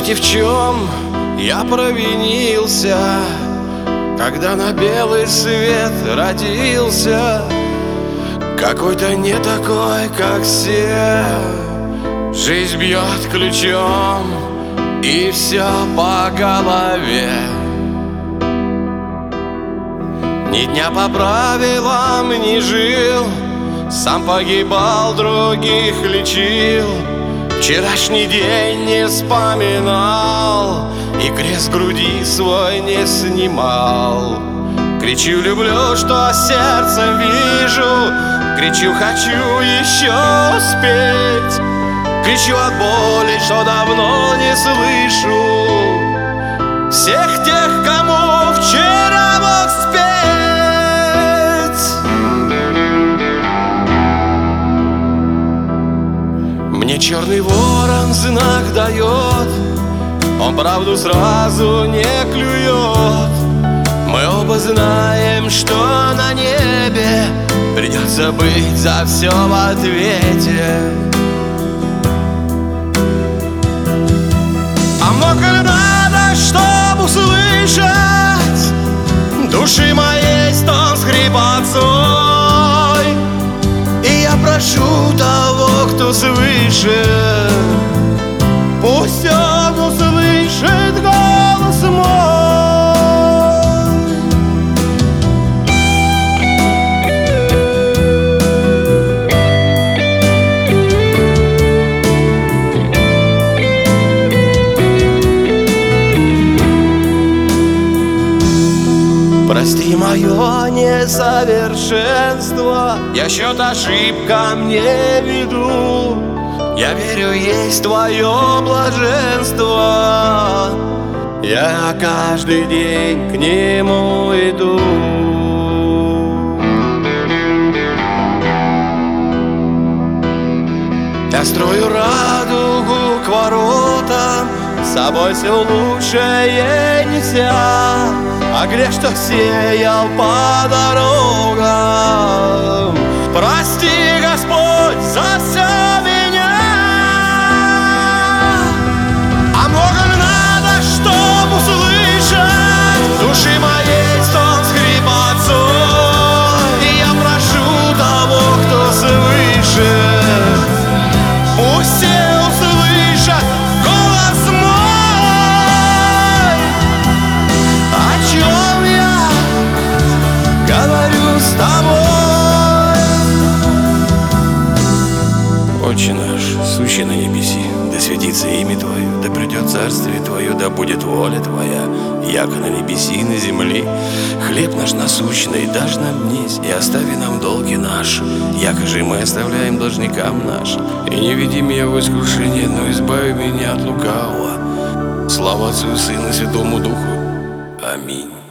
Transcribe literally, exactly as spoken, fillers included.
Скажите, в чем я провинился, когда на белый свет родился? Какой-то не такой, как все. Жизнь бьет ключом, и все по голове. Ни дня по правилам не жил, сам погибал, других лечил. Вчерашний день не вспоминал и крест груди свой не снимал. Кричу: люблю, что сердцем вижу, кричу: хочу еще успеть, кричу от боли, что давно не слышу всех тех, кому вчера мог спеть. Мне черный ворон знак дает, он правду сразу не клюет. Мы оба знаем, что на небе придется быть за все в ответе. А много надо, чтобы услышать души моей стон с хрипотцой. И я прошу того, кто свыше, пусть он услышит голос мой. Прости мое несовершенство, я счет ошибкам не веду. Я верю, есть твое блаженство, я каждый день к нему иду. Я строю радугу к воротам, с собой все лучшее неся. А грех, что сеял по дорогам, прости, Господь, за все меня. А много надо, чтоб услышать души моей стон с хрипотцой. И я прошу того, кто свыше, пусть все услышат голос мой. О чем я говорю с тобой? Отче наш, сущий на небеси, да светится имя Твое, да придет царствие Твое, да будет воля Твоя, яко на небеси и на земли. Хлеб наш насущный дашь нам днесь, и остави нам долги наши, яко же мы оставляем должникам нашим. И не веди меня в искушение, но избави меня от лукавого. Слава Отцу и Сыну и Святому Духу. Аминь.